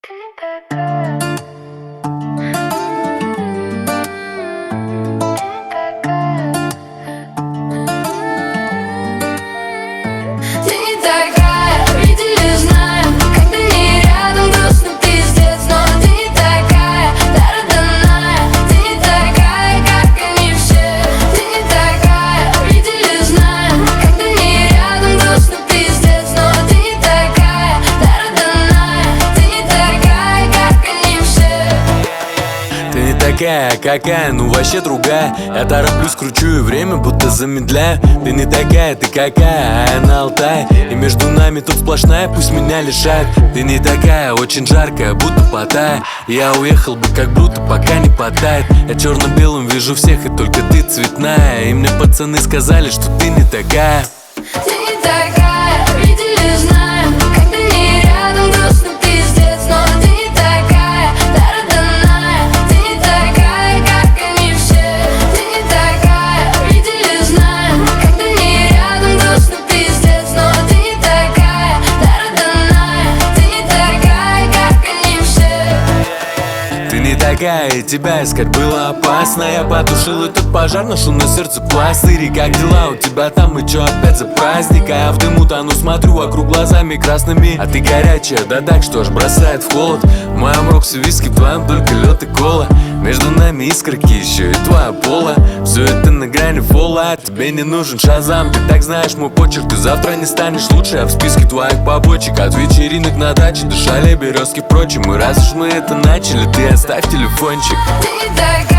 Такая, какая, ну вообще другая. Я тороплюсь, кручу и время будто замедляю. Ты не такая, ты какая, а я на Алтае. И между нами тут сплошная, пусть меня лишают. Ты не такая, очень жаркая, будто Паттайя. Я уехал бы как Бруто, пока не потает. Я черно-белым вижу всех, и только ты цветная. И мне пацаны сказали, что ты не такая. Ты не такая, видели, знаем. Как ты не рядом, грустно, пиздец. Но ты не такая, дородная. Ты не такая, как они все. Ты не такая, видели, знаем. Как ты не рядом, грустно, пиздец. Но ты не такая, дородная. Ты не такая, как они все. Ты не такая, и тебя искать было опасно. Я потушил этот пожар, нашел на сердце пластырь. Как дела у тебя там, и чё опять за праздник? А я в дыму тону, смотрю вокруг глазами красными. А ты горячая, да так, что аж бросает в холод. В моем роксе виски, в твоем только лед и кола. Между нами искорки, еще и твоя пола. Все это на грани фола, тебе не нужен шазам. Ты так знаешь мой почерк, ты завтра не станешь лучше. А в списке твоих побочек от вечеринок на даче до шале, березки, впрочем. И раз уж мы это начали, ты оставь телефончик. Ты не такая.